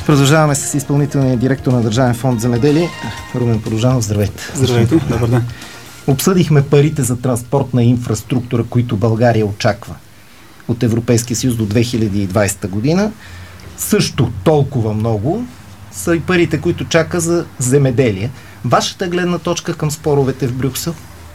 Продължаваме с изпълнителния директор на Държавен фонд Земеделие. Румен Порожанов, здравейте. Здравейте, добър ден. Обсъдихме парите за транспортна инфраструктура, които България очаква от Европейския съюз до 2020 година. Също толкова много са и парите, които чака за земеделие. Вашата гледна точка към споровете в Брюксел?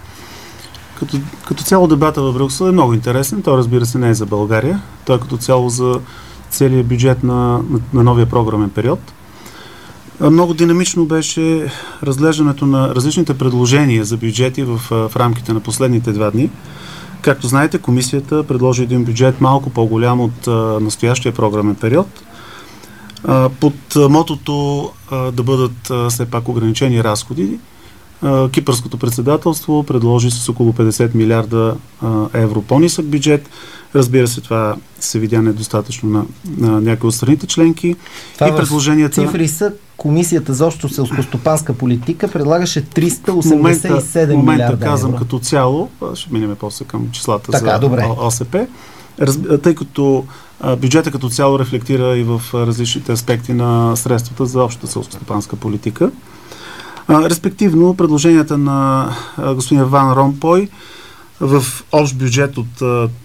Като цяло дебата в Брюксел е много интересен. Той, разбира се, не е за България. Той е като цяло за целият бюджет на новия програмен период. Много динамично беше разглеждането на различните предложения за бюджети в рамките на последните 2 дни. Както знаете, комисията предложи един бюджет малко по-голям от настоящия програмен период. Под мотото да бъдат все пак ограничени разходи, Кипърското председателство предложи с около 50 милиарда евро по-нисък бюджет. Разбира се, това се видя недостатъчно на някои от страните членки. Това и предложенията... цифри са Комисията за общо селскостопанска политика предлагаше 387 милиарда В момента казвам евро. Като цяло, ще минем после към числата така, за добре. ОСП, тъй като бюджета като цяло рефлектира и в различните аспекти на средствата за общата селскостопанска политика. Респективно, предложенията на господин Ван Ромпой в общ бюджет от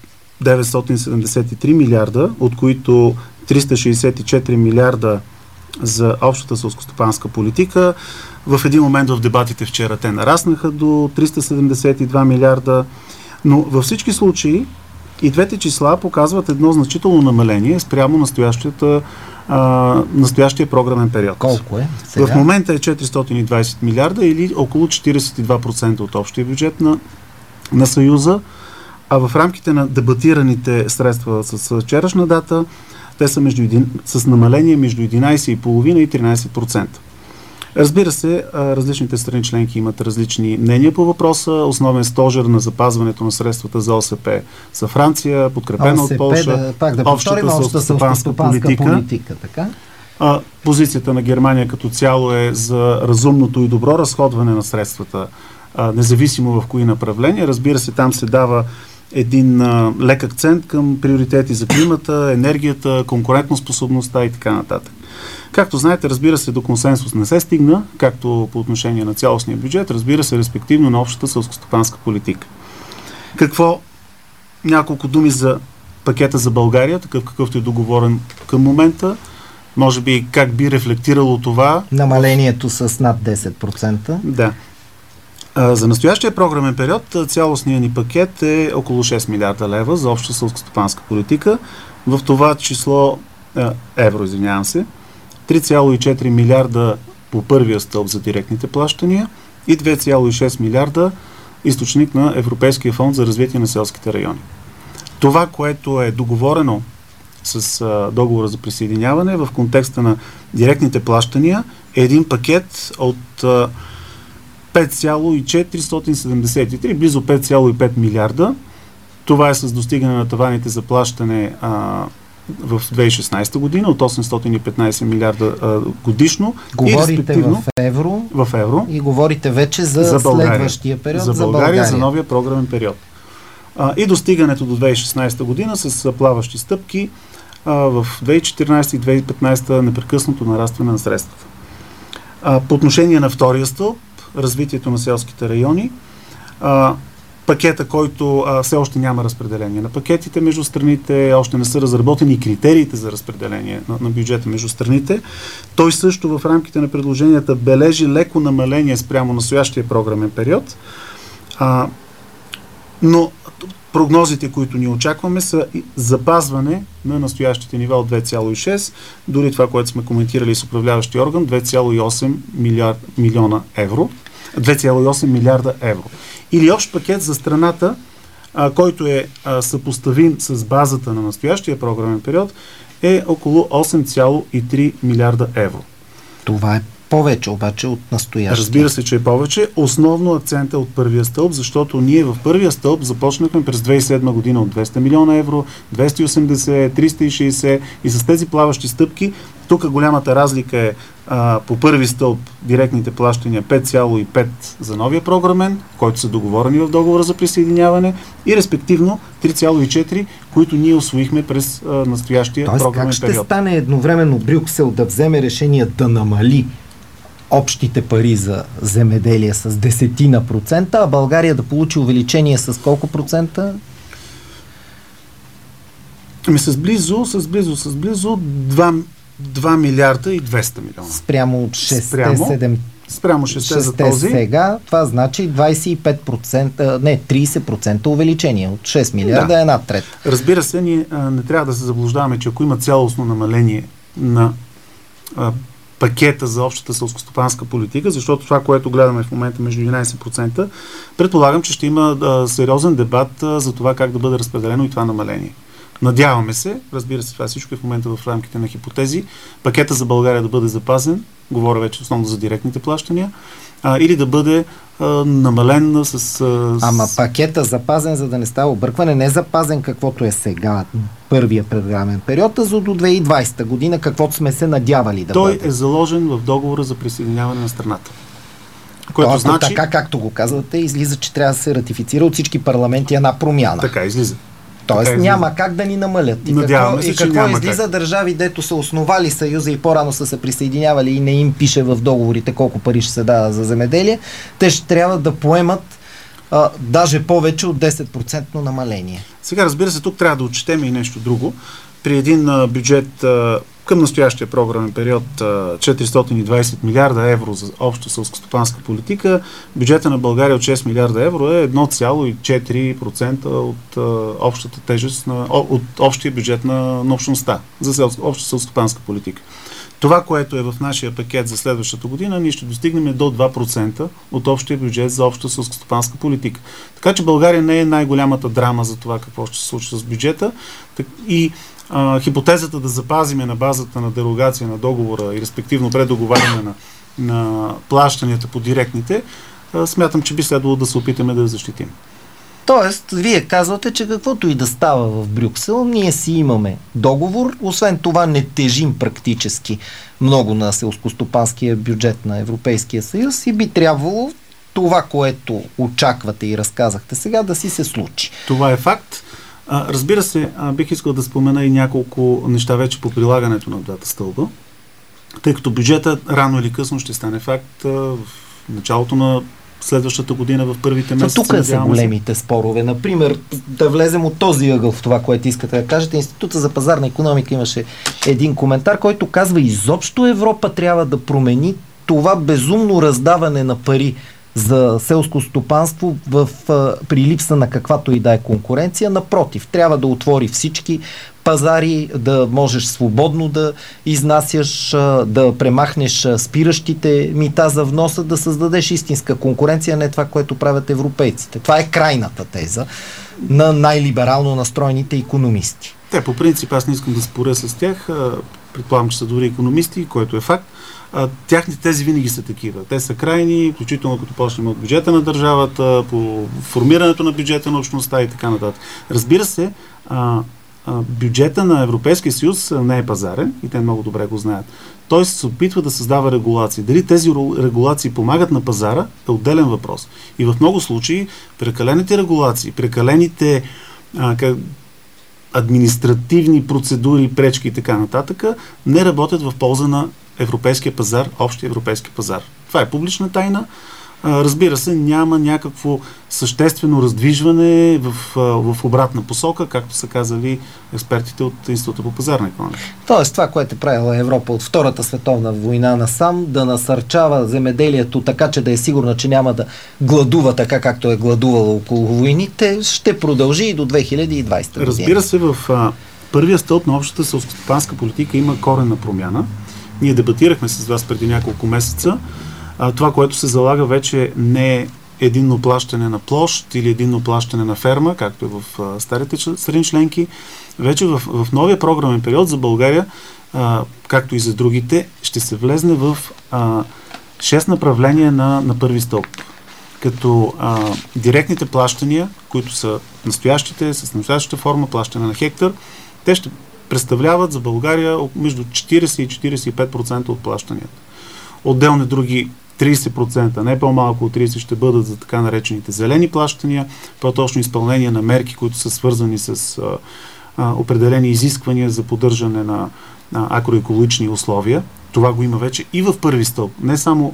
973 милиарда, от които 364 милиарда за общата селскостопанска политика. В един момент в дебатите вчера те нараснаха до 372 милиарда, но във всички случаи и двете числа показват едно значително намаление спрямо настоящия програмен период. Колко е сега? В момента е 420 милиарда или около 42% от общия бюджет на Съюза, а в рамките на дебатираните средства с вчерашна дата те са с намаление между 11,5% и 13%. Разбира се, различните страни членки имат различни мнения по въпроса. Основен стожер на запазването на средствата за ОСП са Франция, подкрепена от Полша, общата селскостопанска политика. Така? Позицията на Германия като цяло е за разумното и добро разходване на средствата, независимо в кои направления. Разбира се, там се дава един лек акцент към приоритети за климата, енергията, конкурентоспособността и така нататък. Както знаете, разбира се, до консенсус не се стигна, както по отношение на цялостния бюджет, разбира се, респективно на общата селскостопанска политика. Няколко думи за пакета за България, такъв какъвто е договорен към момента. Може би как би рефлектирало това. Намалението с над 10%. Да. За настоящия програмен период цялостният ни пакет е около 6 милиарда лева за обща селскостопанска политика. В това число евро, 3,4 милиарда по първия стълб за директните плащания и 2,6 милиарда източник на Европейския фонд за развитие на селските райони. Това, което е договорено с договора за присъединяване в контекста на директните плащания, е един пакет от 5,473, близо 5,5 милиарда. Това е с достигане на таваните за плащане в 2016 година от 815 милиарда годишно. Говорите в евро. В евро. И говорите вече за следващия период. За България, за новия програмен период. И достигането до 2016 година с плаващи стъпки в 2014 и 2015 непрекъснато нарастване на средствата. По отношение на втория стълб, развитието на селските райони, пакета, който все още няма разпределение на пакетите между страните, още не са разработени критериите за разпределение на бюджета между страните. Той също в рамките на предложенията бележи леко намаление спрямо настоящия програмен период, но прогнозите, които ни очакваме, са запазване на настоящите нива от 2,6, дори това, което сме коментирали с управляващия орган, 2,8 милиарда евро. Или общ пакет за страната, който е съпоставим с базата на настоящия програмен период, е около 8,3 милиарда евро. Това е повече обаче от настоящия. Разбира се, че е повече. Основно акцента е от първия стълб, защото ние в първия стълб започнахме през 2007 година от 200 милиона евро, 280, 360 и с тези плаващи стъпки. Тук голямата разлика е по първи стълб директните плащания 5,5 за новия програмен, който са договорени в договора за присъединяване, и респективно 3,4, които ние усвоихме през настоящия програмен как период. ще стане едновременно Брюксел да вземе решение да намали общите пари за земеделие с 10%, а България да получи увеличение с колко процента? Ами с близо 2 милиарда и 200 милиона. Спрямо 6-7 Спрямо 6 за този. Сега, това значи 25%, не, 30% увеличение. От 6 милиарда една трета. Разбира се, ние не трябва да се заблуждаваме, че ако има цялостно намаление на пакета за общата селскостопанска политика, защото това, което гледаме в момента между 11%, предполагам, че ще има сериозен дебат за това как да бъде разпределено и това намаление. Надяваме се, разбира се, това всичко е в момента в рамките на хипотези, пакета за България да бъде запазен, говоря вече основно за директните плащания, или да бъде намален с... Ама пакета запазен, за да не става объркване, не запазен каквото е сега, първия програмен период, а за до 2020 година, каквото сме се надявали да бъде. Той е заложен в договора за присъединяване на страната. Което значи... Така, както го казвате, излиза, че трябва да се ратифицира от всички парламенти една промяна. Така излиза. Тоест няма как да ни намалят. И какво излиза държави, дето са основали Съюза и по-рано са се присъединявали и не им пише в договорите колко пари ще се дава за земеделие, те ще трябва да поемат даже повече от 10% намаление. Сега, разбира се, тук трябва да отчетем и нещо друго. При един бюджет към настоящия програмен период 420 милиарда евро за обща селскостопанска политика, бюджета на България от 6 милиарда евро е 1,4% от общата тежест от общия бюджет на общността за обща селскостопанска политика. Това, което е в нашия пакет за следващата година, ние ще достигнем до 2% от общия бюджет за обща селскостопанска политика. Така че България не е най-голямата драма за това какво ще се случи с бюджета. И хипотезата да запазиме на базата на дерогация на договора и респективно предоговаряне на плащанията по директните, смятам, че би следвало да се опитаме да я защитим. Тоест, вие казвате, че каквото и да става в Брюксел, ние си имаме договор, освен това не тежим практически много на селскостопанския бюджет на Европейския съюз и би трябвало това, което очаквате и разказахте сега, да си се случи. Това е факт. Разбира се, бих искал да спомена и няколко неща вече по прилагането на двата стълба, тъй като бюджета рано или късно ще стане факт в началото на следващата година, в първите месеци. Тук са големите спорове. Например, да влезем от този ъгъл в това, което искате да кажете. Института за пазарна икономика имаше един коментар, който казва, изобщо Европа трябва да промени това безумно раздаване на пари за селско стопанство при липса на каквато и да е конкуренция. Напротив, трябва да отвори всички пазари, да можеш свободно да изнасяш, да премахнеш спиращите мита за вноса, да създадеш истинска конкуренция, не това, което правят европейците. Това е крайната теза на най-либерално настроените икономисти. Те, по принцип, аз не искам да споря с тях. Предполагам, че са дори икономисти, който е факт. Тяхните тези винаги са такива. Те са крайни, включително като почнем от бюджета на държавата, по формирането на бюджета на общността и така нататък. Разбира се, бюджета на Европейския съюз не е пазарен и те много добре го знаят. Той се опитва да създава регулации. Дали тези регулации помагат на пазара е отделен въпрос. И в много случаи прекалените регулации, прекалените административни процедури, пречки и така нататък не работят в полза на европейския пазар, общия европейски пазар. Това е публична тайна. Разбира се, няма някакво съществено раздвижване в обратна посока, както са казали експертите от Института по пазарна икономика. Тоест това, което е правила Европа от Втората световна война насам, да насърчава земеделието така, че да е сигурна, че няма да гладува така, както е гладувала около войните, ще продължи и до 2020 година. Разбира се, в първия стълб на общата селскостопанска политика има коренна промяна. Ние дебатирахме с вас преди няколко месеца. Това, което се залага вече не е единно плащане на площ или единно плащане на ферма, както е в старите страни членки. Вече в новия програмен период за България, както и за другите, ще се влезне в 6 направления на първи стълб. Като директните плащания, които са настоящите, с настоящата форма, плащане на хектар, те ще представляват за България между 40 и 45% от плащанията. Отделни други 30%, не по-малко от 30% ще бъдат за така наречените зелени плащания, по-точно изпълнение на мерки, които са свързани с определени изисквания за поддържане на агроекологични условия. Това го има вече и в първи стълб, не само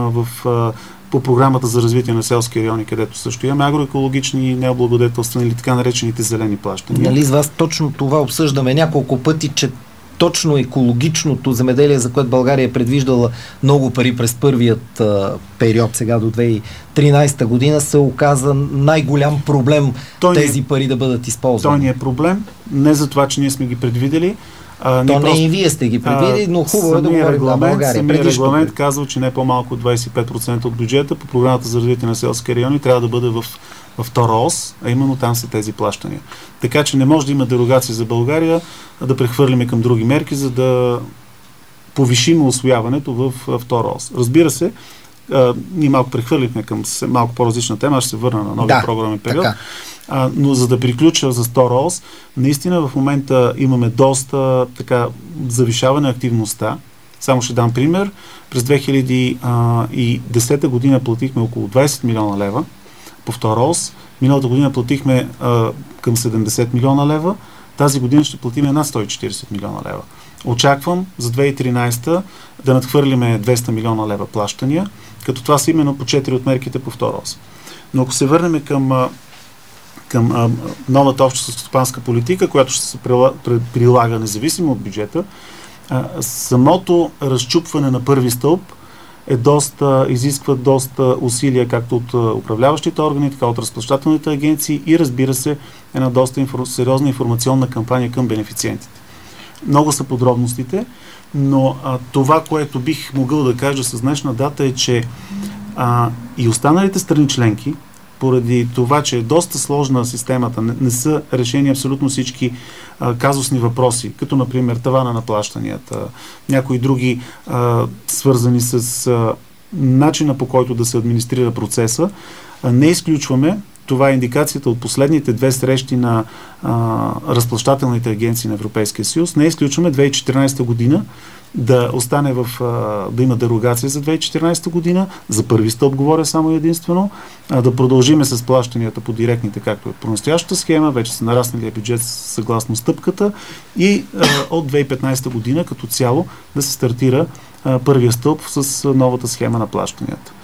по програмата за развитие на селски райони, където също имаме агроекологични, необлагодетелствани или така наречените зелени плащания. Нали с вас точно това обсъждаме няколко пъти, че точно екологичното земеделие, за което България е предвиждала много пари през първият период, сега до 2013 година, се оказа най-голям проблем тези пари да бъдат използвани. Той ни е проблем, не за това, че ние сме ги предвидели. Не и вие сте ги предвидели, но хубаво е да говорим на България. Самият регламент казва, че не по-малко от 25% от бюджета по програмата за развитие на селски райони трябва да бъде във втора ос, а именно там са тези плащания. Така че не може да има дерогация за България, да прехвърлиме към други мерки, за да повишим усвояването в втора ос. Разбира се, ние малко прехвърлихме към малко по-различна тема, ще се върна на новия програмен период. Но за да приключа за втора ос, наистина в момента имаме доста завишаване на активността. Само ще дам пример. През 2010 година платихме около 20 милиона лева по втора ос. Миналата година платихме към 70 милиона лева. Тази година ще платим над 140 милиона лева. Очаквам за 2013 да надхвърлиме 200 милиона лева плащания, като това са именно по 4 от мерките по втора ос. Но ако се върнем към новата обща стопанска политика, която ще се прилага независимо от бюджета, самото разчупване на първи стълб изисква доста усилия, както от управляващите органи, така от разплащателните агенции и, разбира се, една доста сериозна информационна кампания към бенефициентите. Много са подробностите, но това, което бих могъл да кажа с днешна дата е, че и останалите страни членки, поради това, че е доста сложна системата, не са решени абсолютно всички казусни въпроси, като например тавана на плащанията, някои други свързани с начина, по който да се администрира процеса. Не изключваме, това е индикацията от последните 2 срещи на разплащателните агенции на Европейския съюз, не изключваме 2014 година да остане да има дерогация за 2014 година, за първи стълб говоря само единствено, да продължиме с плащанията по директните, както е по настоящата схема, вече са нараснали бюджет съгласно стъпката и от 2015 година като цяло да се стартира първия стълб с новата схема на плащанията.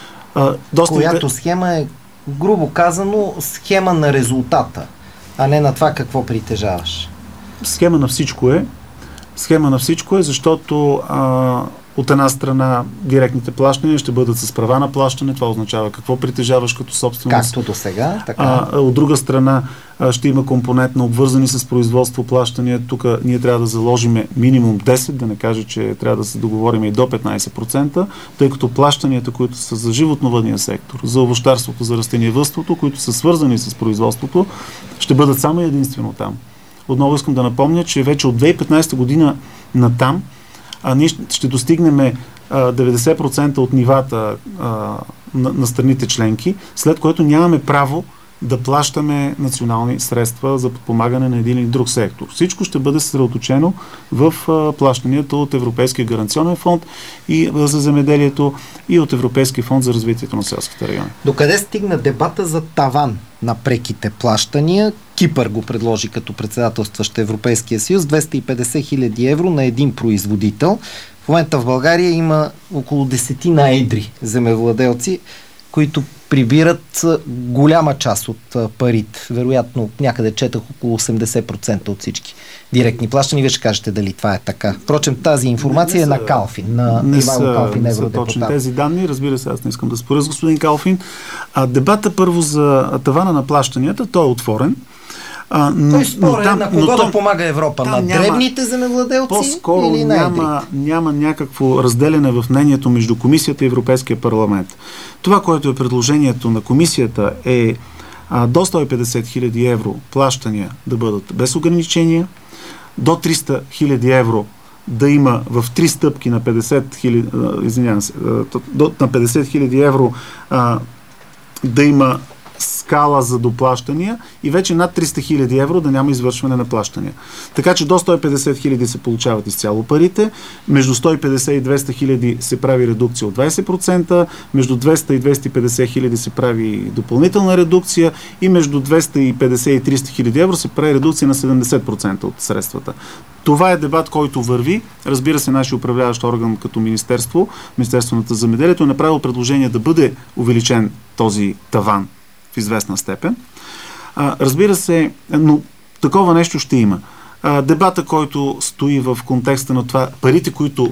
Която схема е, грубо казано, схема на резултата, а не на това какво притежаваш. Схема на всичко е. Схема на всичко е, защото от една страна директните плащания ще бъдат с права на плащане, това означава какво притежаваш като собственост. Както до сега, така. От друга страна ще има компонент на обвързани с производство плащания. Тук ние трябва да заложим минимум 10, да не кажа, че трябва да се договорим и до 15%, тъй като плащанията, които са за животновъдния сектор, за овощарството, за растениевъдството, които са свързани с производството, ще бъдат само и единствено там. Отново искам да напомня, че вече от 2015 година натам ние ще достигнем 90% от нивата на страните членки, след което нямаме право да плащаме национални средства за подпомагане на един или друг сектор. Всичко ще бъде съсредоточено в плащанията от Европейския гаранционен фонд и за земеделието и от Европейския фонд за развитието на селските райони. Докъде стигна дебата за таван на преките плащания? Кипър го предложи като председателстващ Европейския съюз, 250 хиляди евро на един производител. В момента в България има около 10 едри земевладелци, които прибират голяма част от парите. Вероятно, някъде четах около 80% от всички директни плащания. Вие ще кажете дали това е така. Впрочем, тази информация е на Калфин, на Ивайло Калфин, евродепутат. Точно тези данни, разбира се, аз не искам да споря с господин Калфин. Дебата първо за тавана на плащанията, той е отворен. Той спорен на кого да помага Европа? На дребните земевладелци? По-скоро или няма някакво разделяне в мнението между Комисията и Европейския парламент. Това, което е предложението на Комисията е до 150 хиляди евро плащания да бъдат без ограничения, до 300 хиляди евро да има в 3 стъпки на 50 хиляди, на 50 хиляди евро да има скала за доплащания и вече над 300 хиляди евро да няма извършване на плащания. Така че до 150 хиляди се получават изцяло парите, между 150 и 200 хиляди се прави редукция от 20%, между 200 и 250 хиляди се прави допълнителна редукция и между 250 и 300 хиляди евро се прави редукция на 70% от средствата. Това е дебат, който върви. Разбира се, нашия управляващ орган като Министерството на земеделието е направило предложение да бъде увеличен този таван в известна степен. Разбира се, но такова нещо ще има. Дебата, който стои в контекста на това, парите, които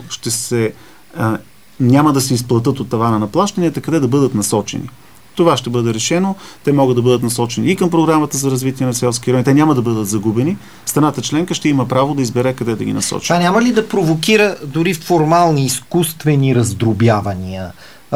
няма да се изплатят от тавана на плащанията, къде да бъдат насочени. Това ще бъде решено. Те могат да бъдат насочени и към програмата за развитие на селски райони. Те няма да бъдат загубени. Страната членка ще има право да избере къде да ги насочи. Това няма ли да провокира дори формални, изкуствени раздробявания?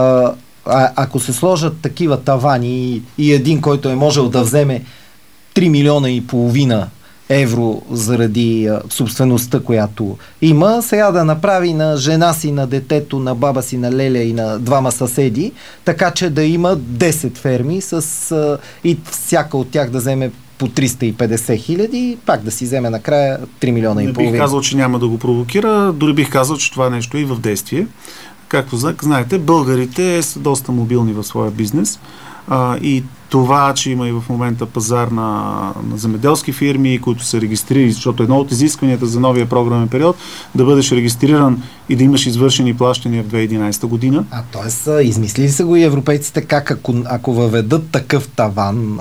Ако се сложат такива тавани и един, който е можел да вземе 3 милиона и половина евро заради собствеността, която има, сега да направи на жена си, на детето, на баба си, на леля и на двама съседи, така че да има 10 ферми и всяка от тях да вземе по 350 хиляди, пак да си вземе накрая 3 милиона и половина. Не бих казал, че няма да го провокира, дори бих казал, че това нещо е и в действие. Както знаете, българите са доста мобилни в своя бизнес и това, че има и в момента пазар на земеделски фирми, които са регистрирани, защото едно от изискванията за новия програмен период да бъдеш регистриран и да имаш извършени плащания в 2011 година. Т.е. измислили са го и европейците как, ако въведат такъв таван,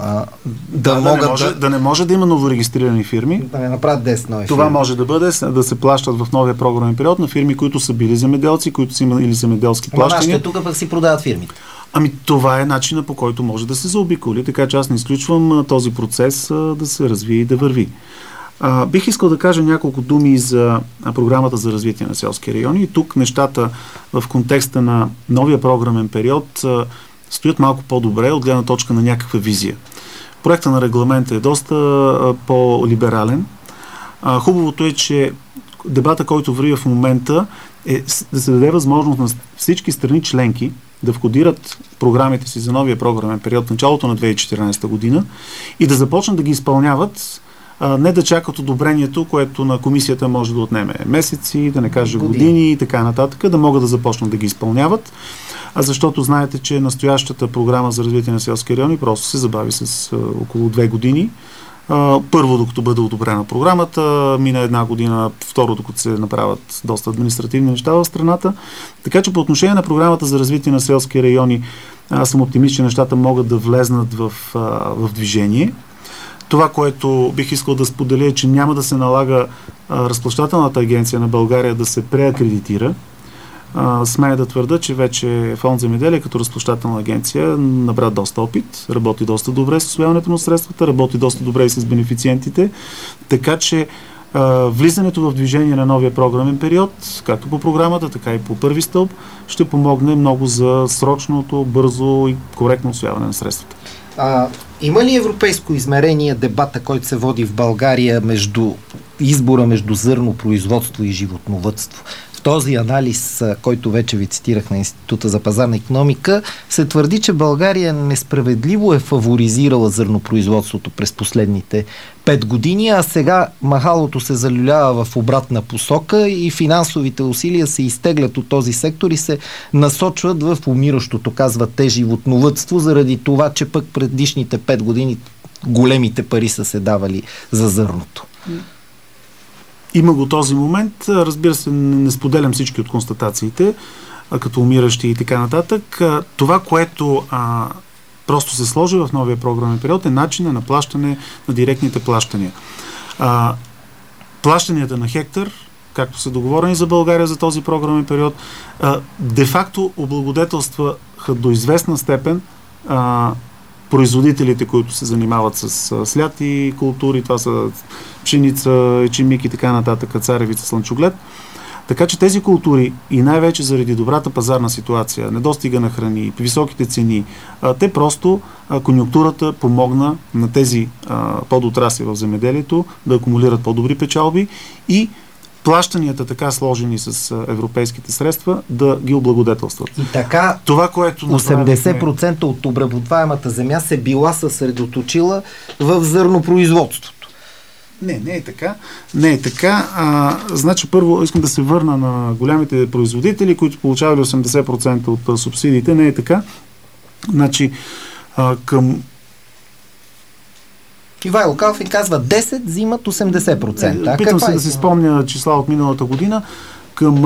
да не може да има новорегистрирани фирми. Да не направят 10 нови Това фирми. може да бъде да се плащат в новия програмен период на фирми, които са били земеделци, които са имали земеделски плащания. Нашите тук пък си продават фирмите. Това е начина, по който може да се заобиколи, така че аз не изключвам този процес да се развие и да върви. Бих искал да кажа няколко думи за програмата за развитие на селски райони. И тук нещата в контекста на новия програмен период стоят малко по-добре от гледна точка на някаква визия. Проектът на регламента е доста по-либерален. Хубавото е, че дебата, който върви в момента, е да се даде възможност на всички страни членки да входират програмите си за новия програмен период в началото на 2014 година и да започнат да ги изпълняват, не да чакат одобрението, което на комисията може да отнеме месеци, да не каже години и така нататък, да могат да започнат да ги изпълняват, защото знаете, че настоящата програма за развитие на селски райони просто се забави с около 2 години. Първо, докато бъде одобрена програмата, мина 1 година, второ, докато се направят доста административни неща в страната. Така че по отношение на програмата за развитие на селски райони, аз съм оптимист, че нещата могат да влезнат в движение. Това, което бих искал да споделя, е, че няма да се налага разплащателната агенция на България да се преакредитира. Смея да твърда, че вече Фонд земеделие като разплащателна агенция набра доста опит, работи доста добре с усвояването на средствата, работи доста добре и с бенефициентите, така че влизането в движение на новия програмен период, както по програмата, така и по първи стълб, ще помогне много за срочното, бързо и коректно усвояване на средствата. Има ли европейско измерение дебата, който се води в България избора между зърнопроизводство и животновъдство? В този анализ, който вече ви цитирах на Института за пазарна икономика, се твърди, че България несправедливо е фаворизирала зърнопроизводството през последните 5 години, а сега махалото се залюлява в обратна посока и финансовите усилия се изтеглят от този сектор и се насочват в умиращото, казват те, животновъдство, заради това, че пък предишните 5 години големите пари са се давали за зърното. Има го този момент. Разбира се, не споделям всички от констатациите, като умиращи и така нататък. Това, което просто се сложи в новия програмен период, е начина на плащане на директните плащания. Плащанията на хектар, както са договорени за България за този програмен период, де-факто облагодетелстваха до известна степен производителите, които се занимават с сляти култури, това са пшеница, ечемик и така нататък, царевица, слънчоглед. Така че тези култури и най-вече заради добрата пазарна ситуация, недостига на храни, високите цени, те просто конюнктурата помогна на тези подотрасли в земеделието да акумулират по-добри печалби и плащанията, така сложени с европейските средства, да ги облагодетелстват. И така, това, което 80% от обработваемата земя се била съсредоточила в зърнопроизводството. Не е така. Не е така. Значи, първо искам да се върна на голямите производители, които получавали 80% от субсидиите. Не е така. Значи, към Ивайло Калфин казва 10, взимат 80%. Питам се да си спомня числа от миналата година. Към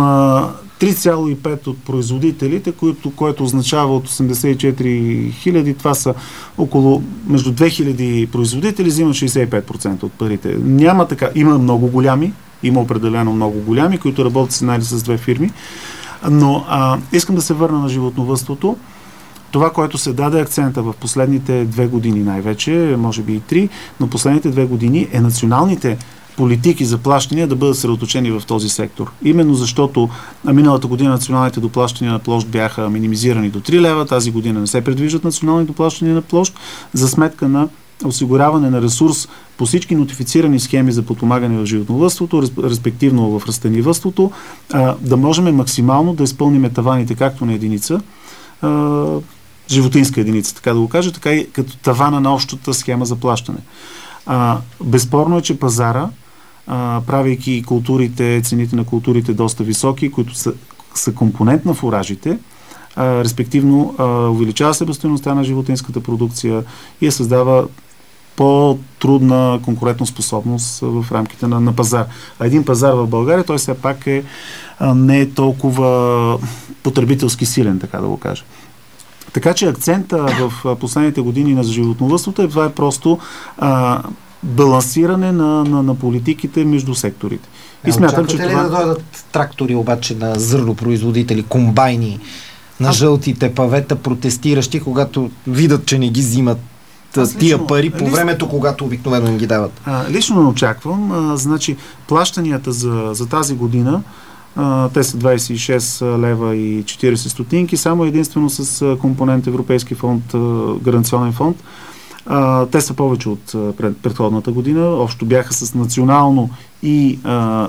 3,5 от производителите, което означава от 84 хиляди, това са около между 2000 производители, взимат 65% от парите. Няма така. Има много голями, има определено много голями, които работят с една или с две фирми, но искам да се върна на животновъдството. Това, което се даде акцента в последните 2 години най-вече, може би и 3, но последните 2 години е националните политики за плащания да бъдат съсредоточени в този сектор. Именно защото миналата година националните доплащания на площ бяха минимизирани до 3 лева, тази година не се предвиждат национални доплащания на площ за сметка на осигуряване на ресурс по всички нотифицирани схеми за подпомагане в животновъдството, респективно в растениевъдството, да можем максимално да изпълним таваните както на единица, животинска единица, така да го кажа, така и като тавана на общата схема за плащане. Безспорно е, че пазара, правейки културите, цените на културите доста високи, които са компонент на фуражите, респективно увеличава себестойността на животинската продукция и я създава по-трудна конкурентоспособност в рамките на пазар. А един пазар в България, той все пак не е толкова потребителски силен, така да го кажа. Така че акцента в последните години на животновъдството това е просто балансиране на политиките между секторите. И смятам, че това... да дойдат трактори обаче на зърнопроизводители, комбайни, на жълтите павета, протестиращи, когато видят, че не ги взимат тия пари по времето, когато обикновено им ги дават? Лично не очаквам. Значи, плащанията за тази година те са 26 лева и 40 стотинки, само единствено с компонент Европейски фонд, гаранционен фонд. Те са повече от предходната година. Общо бяха с национално и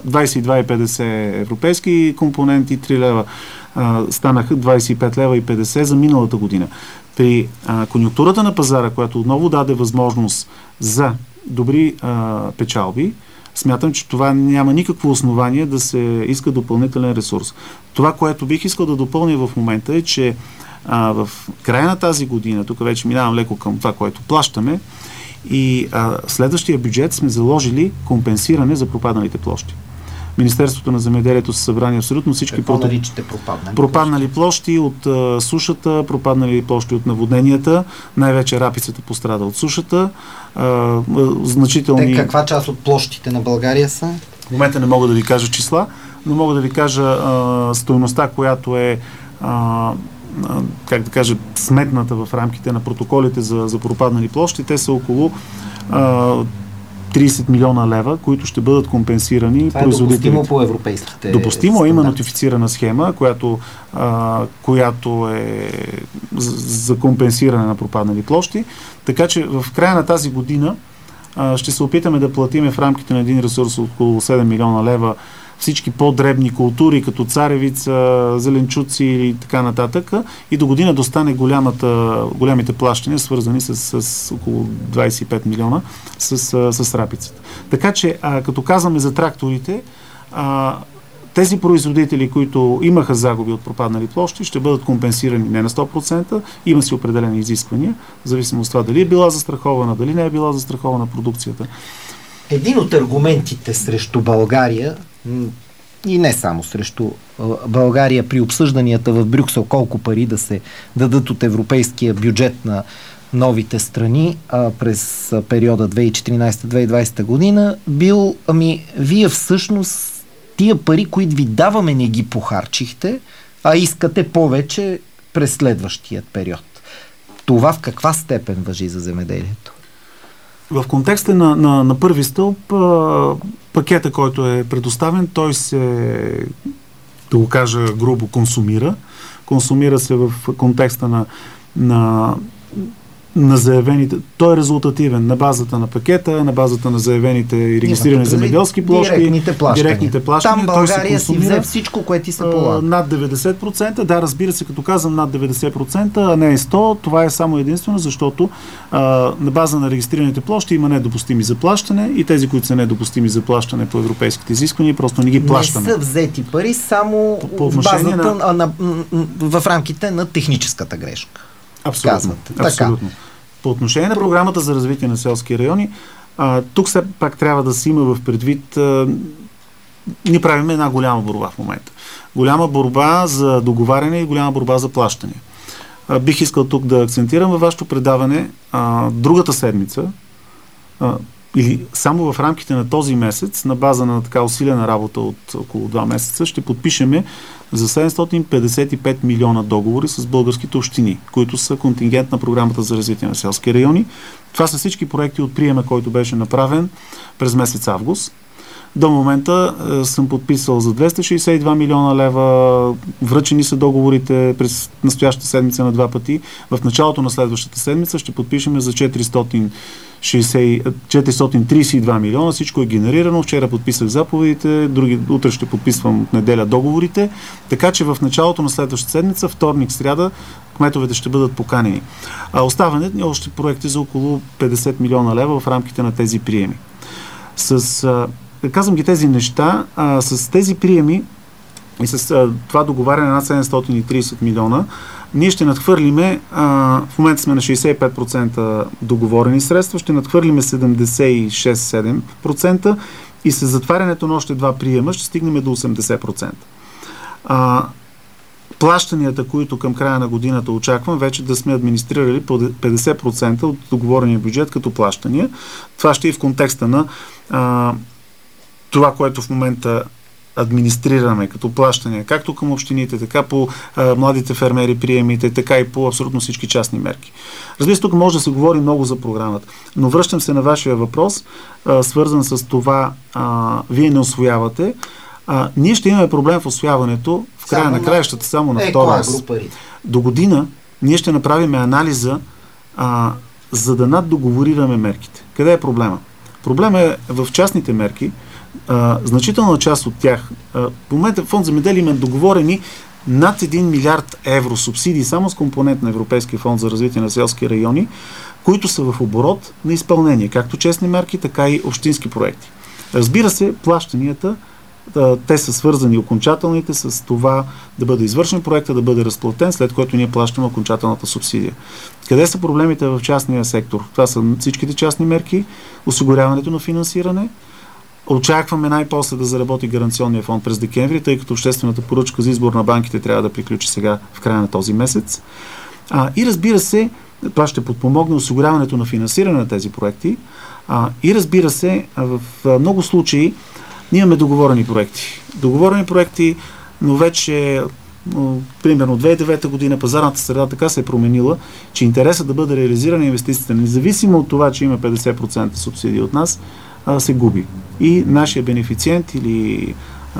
22,50 европейски компоненти, 3 лева станаха 25 лева и 50 за миналата година. При конюнктурата на пазара, която отново даде възможност за добри печалби, смятам, че това няма никакво основание да се иска допълнителен ресурс. Това, което бих искал да допълня в момента е, че в края на тази година, тук вече минавам леко към това, което плащаме, и следващия бюджет сме заложили компенсиране за пропадналите площи. Министерството на земеделието са събрани абсолютно всички пропаднали площи от сушата, пропаднали площи от наводненията, най-вече рапицата пострада от сушата. Значителни... Каква част от площите на България са? В момента не мога да ви кажа числа, но мога да ви кажа стойността, която е как да кажа, сметната в рамките на протоколите за пропаднали площи. Те са около 30 милиона лева, които ще бъдат компенсирани производителите. Това е допустимо по европейските Допустимо, има нотифицирана схема, която е за компенсиране на пропаднали площи. Така че в края на тази година ще се опитаме да платиме в рамките на един ресурс от около 7 милиона лева всички по-дребни култури, като царевица, зеленчуци и така нататък, и до година достане голямите плащания, свързани с около 25 милиона с рапицата. Така че, като казваме за тракторите, тези производители, които имаха загуби от пропаднали площи, ще бъдат компенсирани не на 100%, има си определени изисквания, в зависимост от това дали е била застрахована, дали не е била застрахована продукцията. Един от аргументите срещу България, и не само срещу България при обсъжданията в Брюксел, колко пари да се дадат от европейския бюджет на новите страни през периода 2014-2020 година, бил, вие всъщност тия пари, които ви даваме, не ги похарчихте, а искате повече през следващия период. Това в каква степен важи за земеделието? В контекста на първи стълб, пакета, който е предоставен, той се, да го кажа грубо, консумира. Консумира се в контекста на на заявените, той е резултативен на базата на пакета, на базата на заявените и регистрирани земеделски площи, директните плащания. Там България си взе всичко, което ти се полага. Над 90%, да, разбира се, като казвам над 90%, а не 100%, това е само единствено, защото на база на регистрираните площи има недопустими за плащане и тези, които са недопустими за плащане по европейските изисквания, просто не ги плащаме. Не са взети пари само по в базата в рамките на техническата грешка. Абсолютно. Абсолютно. По отношение на програмата за развитие на селски райони, тук все пак трябва да се има в предвид, ние правим една голяма борба в момента. Голяма борба за договаряне и голяма борба за плащане. Бих искал тук да акцентирам във вашето предаване другата седмица, или само в рамките на този месец, на база на така усилена работа от около 2 месеца, ще подпишеме за 755 милиона договори с българските общини, които са контингент на програмата за развитие на селски райони. Това са всички проекти от приема, който беше направен през месец август. До момента съм подписал за 262 милиона лева, връчени са договорите през настоящата седмица на 2 пъти. В началото на следващата седмица ще подпишем за 432 милиона. Всичко е генерирано. Вчера подписах заповедите, утре ще подписвам от неделя договорите. Така че в началото на следващата седмица, вторник, сряда, кметовете ще бъдат поканени. Оставане още проекти за около 50 милиона лева в рамките на тези приеми. Казвам ги тези неща, с тези приеми и с това договаряне на 730 милиона, ние ще надхвърлиме, в момента сме на 65% договорени средства, ще надхвърлиме 76-7% и с затварянето на още 2 приема ще стигнем до 80%. Плащанията, които към края на годината очаквам, вече да сме администрирали по 50% от договорения бюджет като плащания. Това ще е в контекста на това, което в момента администрираме като плащане, както към общините, така по младите фермери приемите, така и по абсолютно всички частни мерки. Разбира се, тук може да се говори много за програмата, но връщам се на вашия въпрос, свързан с това, вие не усвоявате. Ние ще имаме проблем в усвояването в края на краищата, само на втора раз. До година ние ще направим анализа, за да наддоговорираме мерките. Къде е проблема? Проблема е в частните мерки. Значителна част от тях, в момента Фонд Земеделие има договорени над 1 милиард евро субсидии само с компонент на Европейския фонд за развитие на селски райони, които са в оборот на изпълнение, както честни мерки, така и общински проекти. Разбира се, плащанията, те са свързани окончателните с това да бъде извършен проекта, да бъде разплатен, след което ние плащаме окончателната субсидия. Къде са проблемите в частния сектор? Това са всичките частни мерки, осигуряването на финансиране. Очакваме най-после да заработи гаранционния фонд през декември, тъй като обществената поръчка за избор на банките трябва да приключи сега в края на този месец. И разбира се, това ще подпомогне осигуряването на финансиране на тези проекти. И разбира се, в много случаи ние имаме договорени проекти. Договорени проекти, но вече примерно 2009 година пазарната среда така се е променила, че интересът да бъде реализирана инвестицията, независимо от това, че има 50% субсидии от нас, се губи. И нашия бенефициент или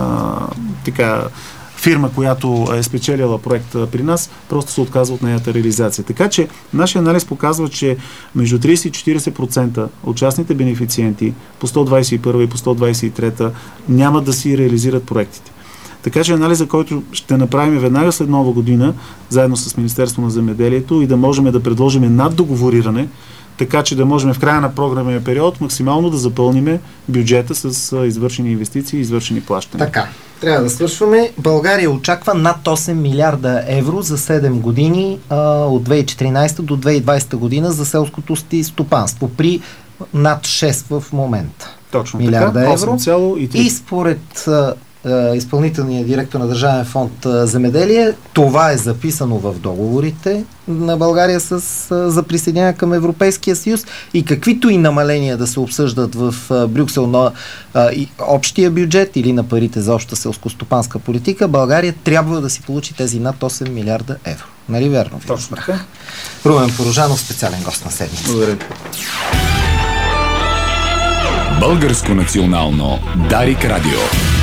фирма, която е спечелила проекта при нас, просто се отказва от нейната реализация. Така че нашия анализ показва, че между 30 и 40% от частните бенефициенти по 121 и по 123 няма да си реализират проектите. Така че анализа, който ще направим веднага след нова година, заедно с Министерство на земеделието и да можем да предложим наддоговориране, така че да можем в края на програмен период максимално да запълниме бюджета с извършени инвестиции и извършени плащания. Така, трябва да свършваме. България очаква над 8 милиарда евро за 7 години от 2014 до 2020 година за селското стопанство при над 6 в момента. Точно милиарда така, евро. 8,3. И според изпълнителният директор на Държавен фонд Земеделие, това е записано в договорите на България за присъединяване към Европейския съюз и каквито и намаления да се обсъждат в Брюксел на общия бюджет или на парите за обща селскостопанска политика, България трябва да си получи тези над 8 милиарда евро. Нали вярно? Точно така. Румен Порожанов, специален гост на седмица. Благодаря. Българско национално Дарик радио.